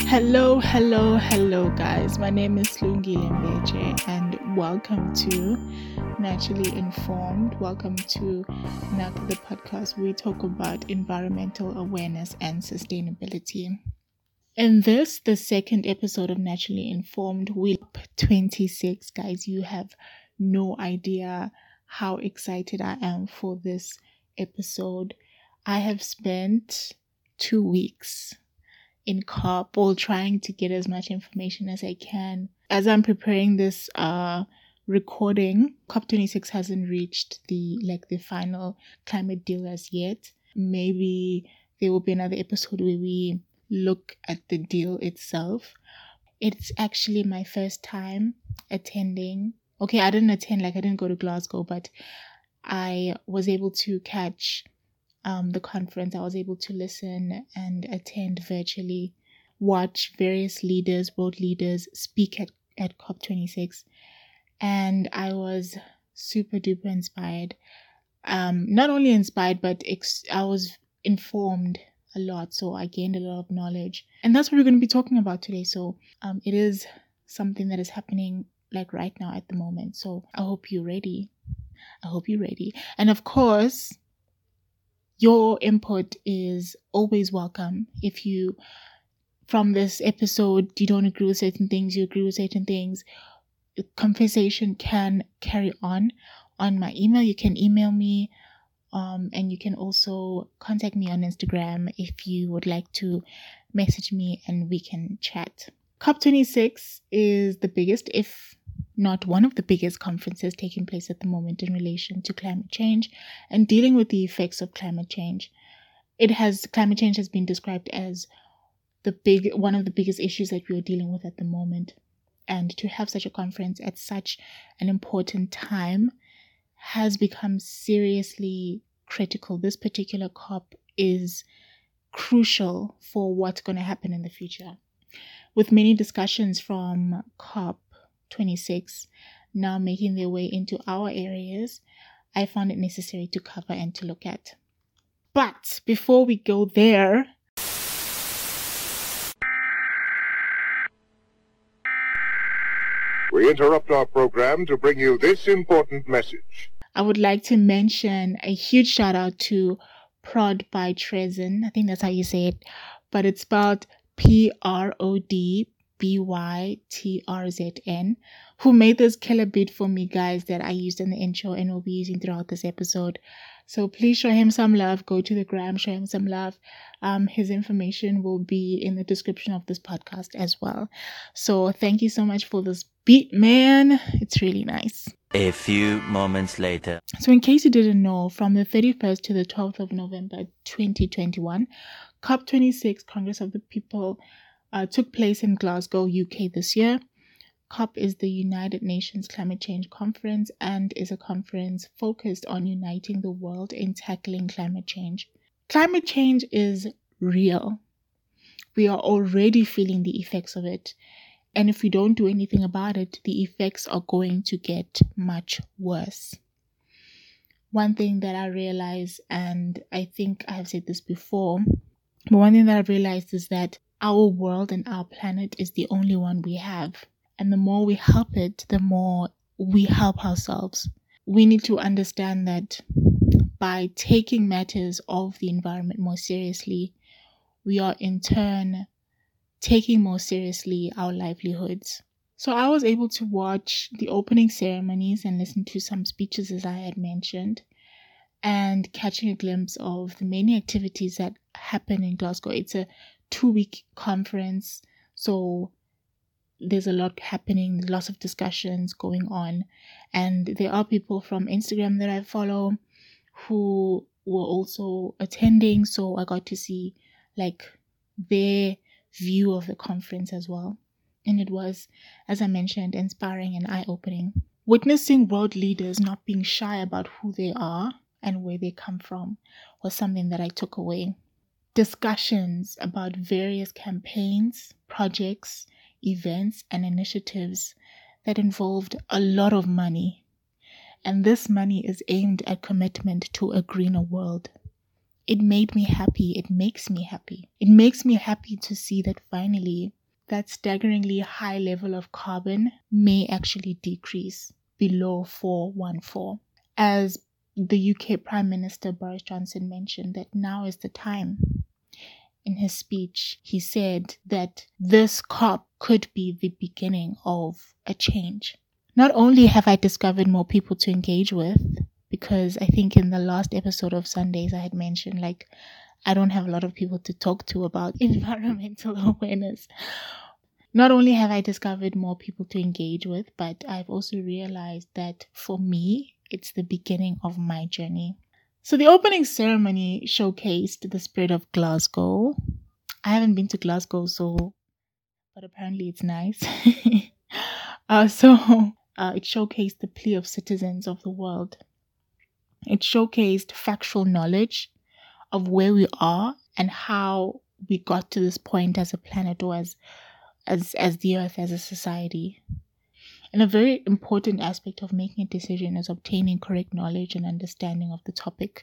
Hello, guys. My name is Lungile Mbeje, and welcome to Naturally Informed. Welcome to NAC, the podcast where we talk about environmental awareness and sustainability. In this, the second episode of Naturally Informed, we're 26, guys. You have no idea how excited I am for this episode. I have spent 2 weeks in Kabul trying to get as much information as I can. As I'm preparing this recording, COP26 hasn't reached the final climate deal as yet. Maybe there will be another episode where we look at the deal itself. It's actually my first time attending. Okay, I didn't attend, I didn't go to Glasgow, but I was able to catch the conference. I was able to listen and attend virtually, watch various leaders, world leaders speak at COP26, and I was super duper inspired. Not only inspired, but I was informed a lot, so I gained a lot of knowledge, and that's what we're going to be talking about today. So it is something that is happening right now at the moment, so I hope you're ready. And of course, your input is always welcome. If you, from this episode, you don't agree with certain things, you agree with certain things, the conversation can carry on my email. You can email me, and you can also contact me on Instagram if you would like to message me and we can chat. COP26 is the biggest, if not one of the biggest conferences taking place at the moment in relation to climate change and dealing with the effects of climate change. Climate change has been described as one of the biggest issues that we are dealing with at the moment. And to have such a conference at such an important time has become seriously critical. This particular COP is crucial for what's going to happen in the future. With many discussions from COP26 now making their way into our areas, I found it necessary to cover and to look at. But before we go there, we interrupt our program to bring you this important message. I would like to mention a huge shout out to Prod by Trezzen. I think that's how you say it, but it's spelled PRODBYTRZN, who made this killer beat for me, guys, that I used in the intro and will be using throughout this episode. So please show him some love. Go to the gram, show him some love. His information will be in the description of this podcast as well. So thank you so much for this beat, man. It's really nice. A few moments later. So in case you didn't know, from the 31st to the 12th of November 2021, COP26 Congress of the People took place in Glasgow, UK this year. COP is the United Nations Climate Change Conference and is a conference focused on uniting the world in tackling climate change. Climate change is real. We are already feeling the effects of it. And if we don't do anything about it, the effects are going to get much worse. One thing that I realized, and I think I've said this before, but one thing that I've realized is that our world and our planet is the only one we have. And the more we help it, the more we help ourselves. We need to understand that by taking matters of the environment more seriously, we are in turn taking more seriously our livelihoods. So I was able to watch the opening ceremonies and listen to some speeches, as I had mentioned, and catching a glimpse of the many activities that happen in Glasgow. It's a 2-week conference, so there's a lot happening, lots of discussions going on, and there are people from Instagram that I follow who were also attending, so I got to see their view of the conference as well. And it was, as I mentioned, inspiring and eye-opening. Witnessing world leaders not being shy about who they are and where they come from was something that I took away. Discussions about various campaigns, projects, events, and initiatives that involved a lot of money. And this money is aimed at commitment to a greener world. It made me happy. It makes me happy. It makes me happy to see that finally that staggeringly high level of carbon may actually decrease below 414. As the UK Prime Minister Boris Johnson mentioned, that now is the time. In his speech, he said that this COP could be the beginning of a change. Not only have I discovered more people to engage with, because I think in the last episode of Sundays I had mentioned, like, I don't have a lot of people to talk to about environmental awareness. Not only have I discovered more people to engage with, but I've also realized that for me, it's the beginning of my journey. So the opening ceremony showcased the spirit of Glasgow. I haven't been to Glasgow, but apparently it's nice. It showcased the plea of citizens of the world. It showcased factual knowledge of where we are and how we got to this point as a planet, or as the earth, as a society. And a very important aspect of making a decision is obtaining correct knowledge and understanding of the topic.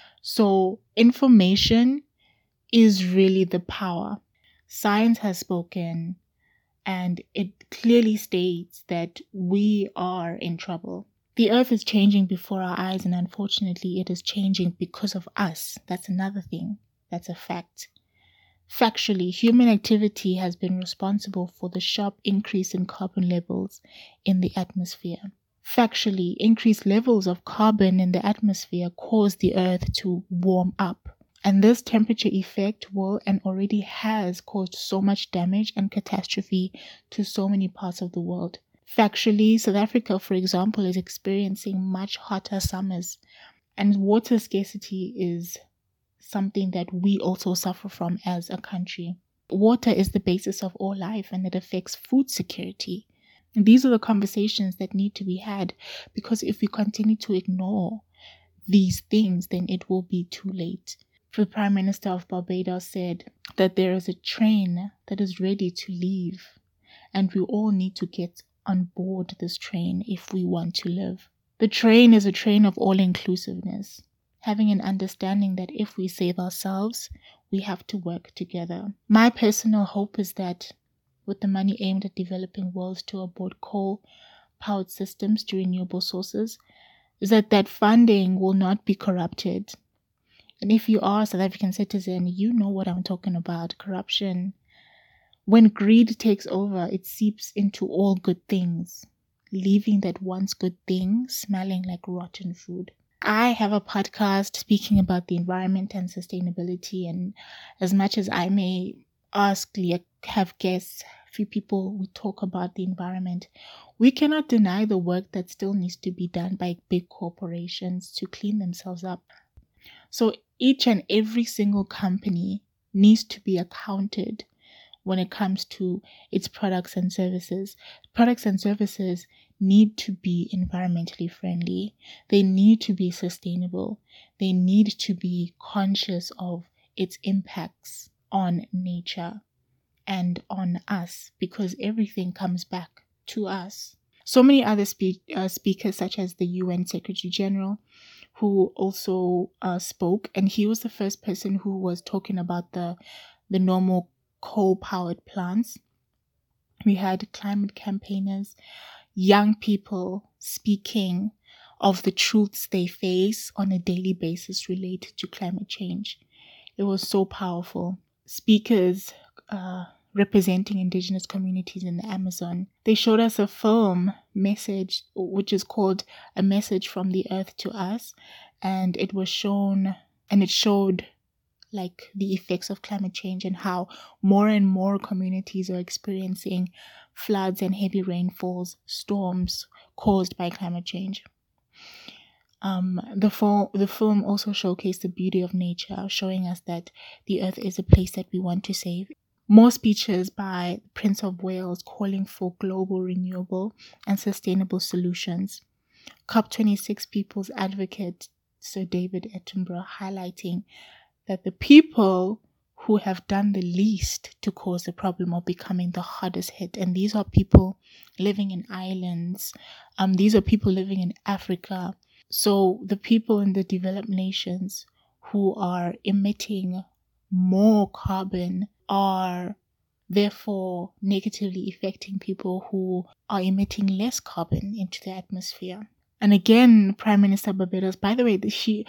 So information is really the power. Science has spoken, and it clearly states that we are in trouble. The earth is changing before our eyes, and unfortunately it is changing because of us. That's another thing. That's a fact. Factually, human activity has been responsible for the sharp increase in carbon levels in the atmosphere. Factually, increased levels of carbon in the atmosphere cause the earth to warm up. And this temperature effect will and already has caused so much damage and catastrophe to so many parts of the world. Factually, South Africa, for example, is experiencing much hotter summers, and water scarcity is something that we also suffer from as a country. Water is the basis of all life, and it affects food security. And these are the conversations that need to be had, because if we continue to ignore these things, then it will be too late. The Prime Minister of Barbados said that there is a train that is ready to leave, and we all need to get on board this train if we want to live. The train is a train of all-inclusiveness, having an understanding that if we save ourselves, we have to work together. My personal hope is that with the money aimed at developing worlds to onboard coal-powered systems to renewable sources, is that funding will not be corrupted. And if you are a South African citizen, you know what I'm talking about. Corruption. When greed takes over, it seeps into all good things, leaving that once good thing smelling like rotten food. I have a podcast speaking about the environment and sustainability, and as much as I may have guests, few people who talk about the environment, we cannot deny the work that still needs to be done by big corporations to clean themselves up. So each and every single company needs to be accounted when it comes to its products and services. Products and services need to be environmentally friendly. They need to be sustainable. They need to be conscious of its impacts on nature and on us, because everything comes back to us. So many other speakers, such as the UN Secretary General, who also spoke, and he was the first person who was talking about the normal coal-powered plants. We had climate campaigners, young people speaking of the truths they face on a daily basis related to climate change. It was so powerful. Speakers representing indigenous communities in the Amazon, they showed us a film message, which is called A Message from the Earth to Us, and it showed like the effects of climate change and how more and more communities are experiencing floods and heavy rainfalls, storms caused by climate change. The film also showcased the beauty of nature, showing us that the earth is a place that we want to save. More speeches by Prince of Wales calling for global renewable and sustainable solutions. COP26 People's Advocate Sir David Attenborough highlighting that the people who have done the least to cause the problem are becoming the hardest hit. And these are people living in islands. These are people living in Africa. So the people in the developed nations who are emitting more carbon are therefore negatively affecting people who are emitting less carbon into the atmosphere. And again, Prime Minister Barbados, by the way, she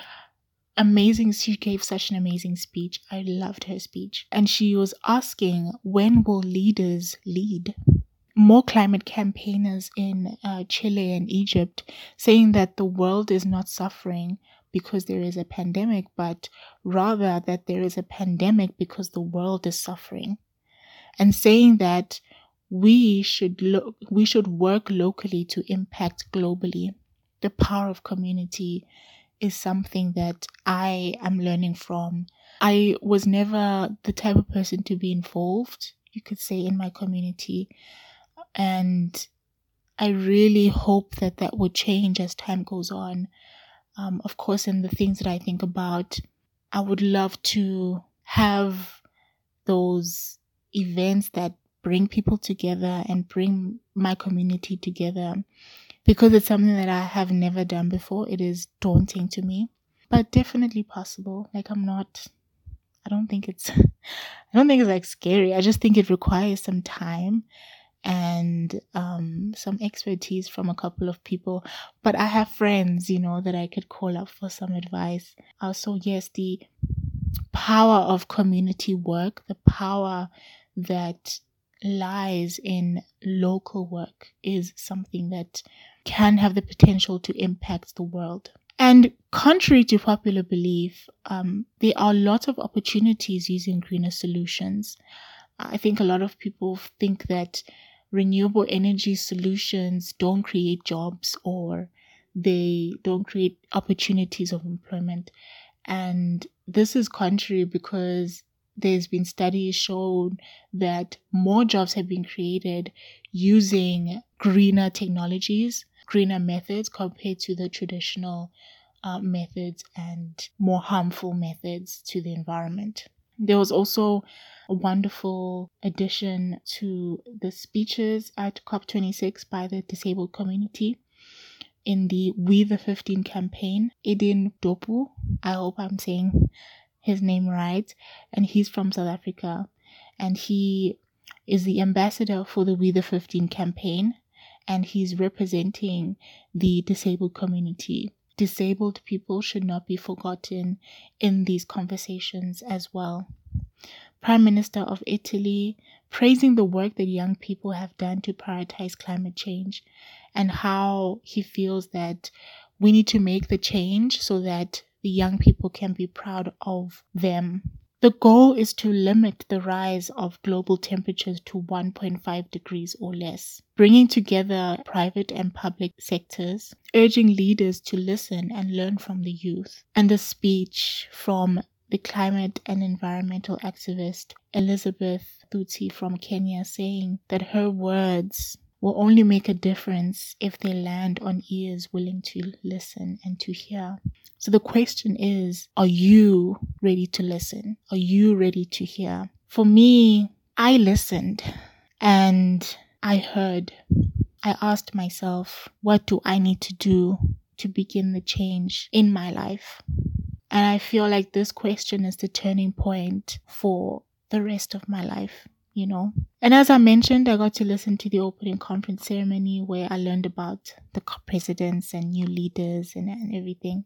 gave such an amazing speech. I loved her speech. And she was asking, when will leaders lead? More climate campaigners in Chile and Egypt saying that the world is not suffering because there is a pandemic, but rather that there is a pandemic because the world is suffering. And saying that we should work locally to impact globally. The power of community is something that I am learning from. I was never the type of person to be involved, you could say, in my community. And I really hope that would change as time goes on. Of course, in the things that I think about, I would love to have those events that bring people together and bring my community together, because it's something that I have never done before. It is daunting to me, but definitely possible. I don't think it's like scary. I just think it requires some time and some expertise from a couple of people. But I have friends, that I could call up for some advice. Also, yes, the power of community work, the power that lies in local work is something that can have the potential to impact the world. And contrary to popular belief, there are lots of opportunities using greener solutions. I think a lot of people think that renewable energy solutions don't create jobs or they don't create opportunities of employment. And this is contrary, because there's been studies showing that more jobs have been created using greener technologies, greener methods compared to the traditional methods and more harmful methods to the environment. There was also a wonderful addition to the speeches at COP26 by the disabled community in the We the 15 campaign. Edin Dopu, I hope I'm saying his name right, and he's from South Africa, and he is the ambassador for the We the 15 campaign, and he's representing the disabled community. Disabled people should not be forgotten in these conversations as well. Prime Minister of Italy praising the work that young people have done to prioritize climate change, and how he feels that we need to make the change so that the young people can be proud of them. The goal is to limit the rise of global temperatures to 1.5 degrees or less, bringing together private and public sectors, urging leaders to listen and learn from the youth. And a speech from the climate and environmental activist Elizabeth Thuti from Kenya, saying that her words will only make a difference if they land on ears willing to listen and to hear. So the question is, are you ready to listen? Are you ready to hear? For me, I listened and I heard. I asked myself, what do I need to do to begin the change in my life? And I feel like this question is the turning point for the rest of my life, And as I mentioned, I got to listen to the opening conference ceremony where I learned about the COP presidents and new leaders and everything.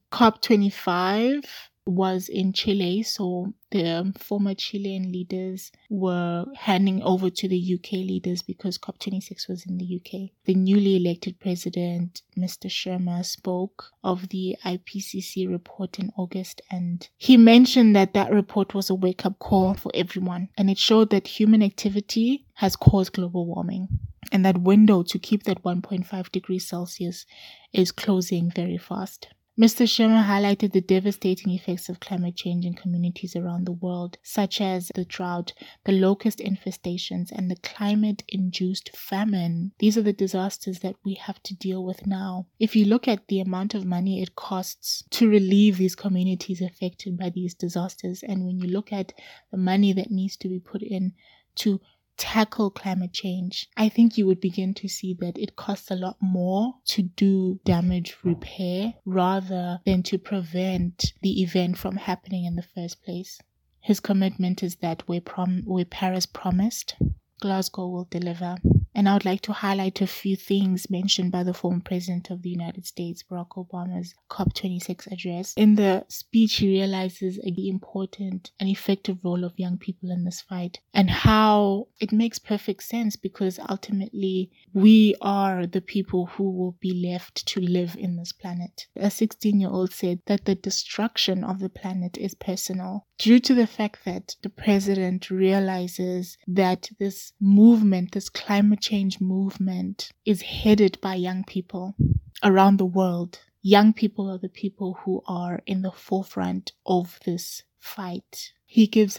COP25 was in Chile, so the former Chilean leaders were handing over to the UK leaders because COP26 was in the UK. The newly elected president, Mr. Sharma, spoke of the IPCC report in August, and he mentioned that report was a wake-up call for everyone, and it showed that human activity has caused global warming, and that window to keep that 1.5 degrees Celsius is closing very fast. Mr. Sharma highlighted the devastating effects of climate change in communities around the world, such as the drought, the locust infestations, and the climate-induced famine. These are the disasters that we have to deal with now. If you look at the amount of money it costs to relieve these communities affected by these disasters, and when you look at the money that needs to be put in to tackle climate change, I think you would begin to see that it costs a lot more to do damage repair rather than to prevent the event from happening in the first place. His commitment is that where Paris promised, Glasgow will deliver. And I would like to highlight a few things mentioned by the former President of the United States, Barack Obama's COP26 address. In the speech, he realizes the important and effective role of young people in this fight and how it makes perfect sense because ultimately we are the people who will be left to live in this planet. A 16-year-old said that the destruction of the planet is personal due to the fact that the president realizes that this movement, this climate change movement, is headed by young people around the world. Young people are the people who are in the forefront of this fight. He gives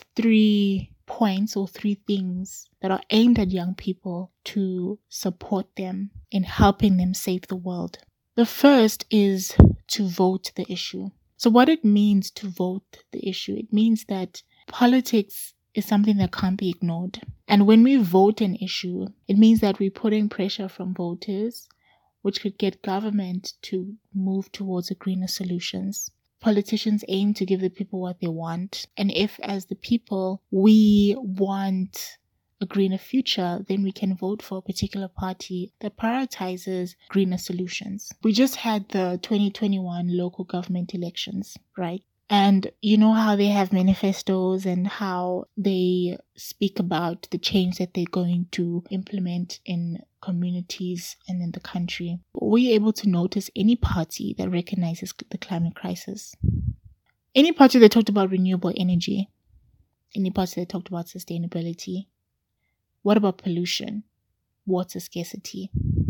3 points or 3 things that are aimed at young people to support them in helping them save the world. The first is to vote the issue. So what it means to vote the issue, it means that politics is something that can't be ignored. And when we vote an issue, it means that we're putting pressure from voters, which could get government to move towards greener solutions. Politicians aim to give the people what they want. And if, as the people, we want a greener future, then we can vote for a particular party that prioritizes greener solutions. We just had the 2021 local government elections, right? And you know how they have manifestos and how they speak about the change that they're going to implement in communities and in the country. Were you able to notice any party that recognizes the climate crisis? Any party that talked about renewable energy? Any party that talked about sustainability? What about pollution? Water scarcity?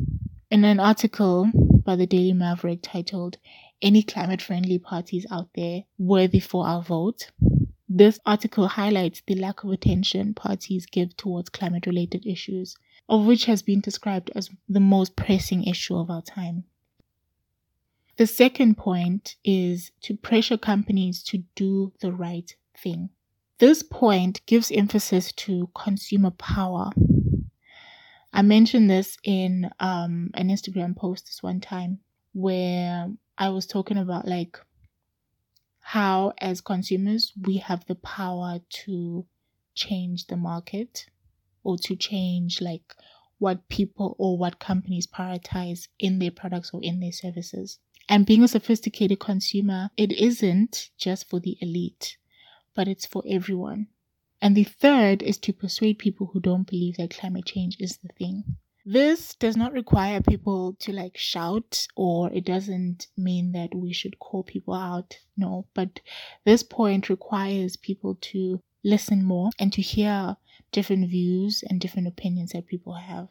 In an article by the Daily Maverick titled, "Any climate-friendly parties out there worthy for our vote?" This article highlights the lack of attention parties give towards climate-related issues, of which has been described as the most pressing issue of our time. The second point is to pressure companies to do the right thing. This point gives emphasis to consumer power. I mentioned this in an Instagram post this one time where I was talking about like how as consumers we have the power to change the market or to change like what people or what companies prioritize in their products or in their services. And being a sophisticated consumer, it isn't just for the elite, but it's for everyone. And the third is to persuade people who don't believe that climate change is the thing. This does not require people to like shout, or it doesn't mean that we should call people out. No, but this point requires people to listen more and to hear different views and different opinions that people have.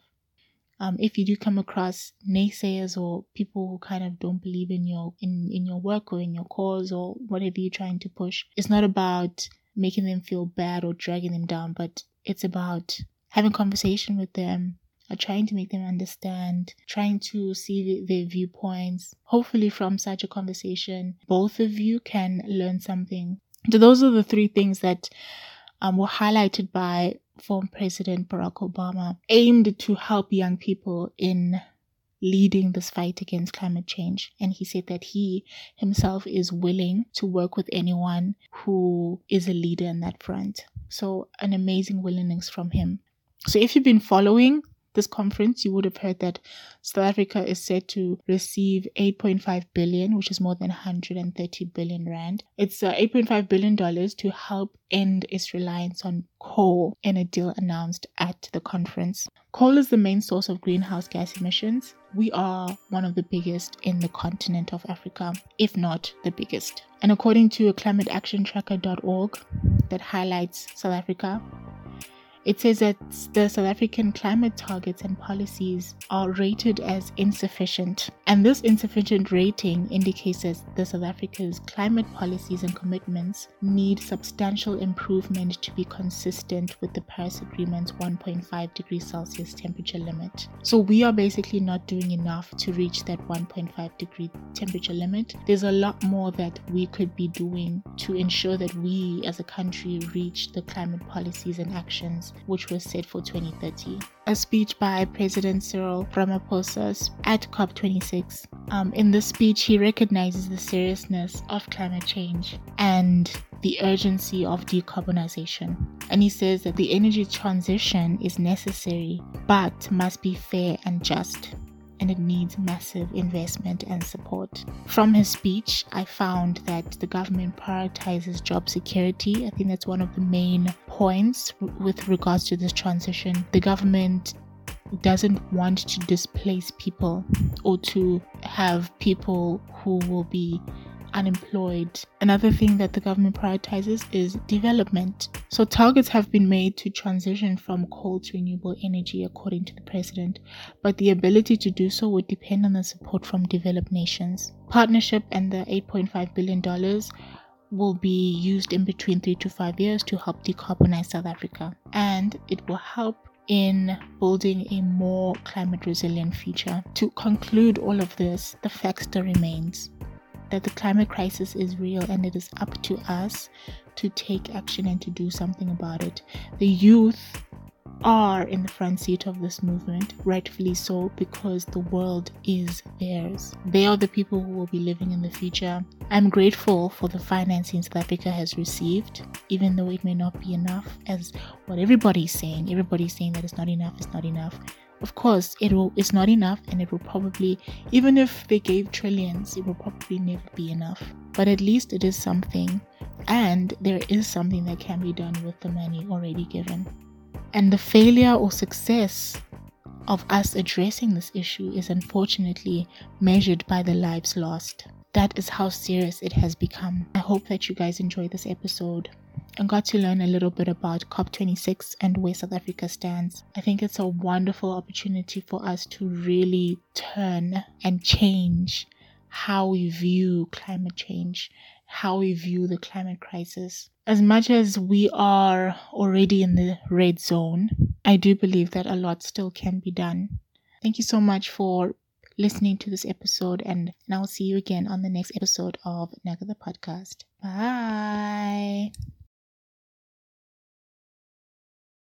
If you do come across naysayers or people who kind of don't believe in your work or in your cause or whatever you're trying to push, it's not about making them feel bad or dragging them down, but it's about having conversation with them, trying to make them understand, trying to see their viewpoints. Hopefully from such a conversation, both of you can learn something. So those are the 3 things that were highlighted by former President Barack Obama, aimed to help young people in leading this fight against climate change. And he said that he himself is willing to work with anyone who is a leader in that front. So an amazing willingness from him. So if you've been following this conference, you would have heard that South Africa is set to receive 8.5 billion, which is more than 130 billion rand. It's $8.5 billion to help end its reliance on coal in a deal announced at the conference. Coal is the main source of greenhouse gas emissions. We are one of the biggest in the continent of Africa, if not the biggest. And according to climateactiontracker.org that highlights South Africa, it says that the South African climate targets and policies are rated as insufficient. And this insufficient rating indicates that the South Africa's climate policies and commitments need substantial improvement to be consistent with the Paris Agreement's 1.5 degrees Celsius temperature limit. So we are basically not doing enough to reach that 1.5 degree temperature limit. There's a lot more that we could be doing to ensure that we as a country reach the climate policies and actions which was set for 2030. A speech by President Cyril Ramaphosa at COP26. In this speech, he recognizes the seriousness of climate change and the urgency of decarbonization. And he says that the energy transition is necessary, but must be fair and just, and it needs massive investment and support. From his speech, I found that the government prioritizes job security. I think that's one of the main points with regards to this transition. The government doesn't want to displace people or to have people who will be unemployed. Another thing that the government prioritizes is development. So targets have been made to transition from coal to renewable energy, according to the president, but the ability to do so would depend on the support from developed nations. Partnership and the $8.5 billion will be used in between 3 to 5 years to help decarbonize South Africa, and it will help in building a more climate resilient future. To conclude all of this, the fact still remains that the climate crisis is real, and it is up to us to take action and to do something about it. The youth are in the front seat of this movement, rightfully so, because the world is theirs. They are the people who will be living in the future. I'm grateful for the financing South Africa has received, even though it may not be enough, as what everybody's saying. Everybody's saying that it's not enough, it's not enough. Of course, it's not enough, and it will probably, even if they gave trillions, it will probably never be enough. But at least it is something, and there is something that can be done with the money already given. And the failure or success of us addressing this issue is unfortunately measured by the lives lost. That is how serious it has become. I hope that you guys enjoyed this episode and got to learn a little bit about COP26 and where South Africa stands. I think it's a wonderful opportunity for us to really turn and change how we view climate change, how we view the climate crisis. As much as we are already in the red zone, I do believe that a lot still can be done. Thank you so much for listening to this episode, and I'll see you again on the next episode of Naga the Podcast. Bye.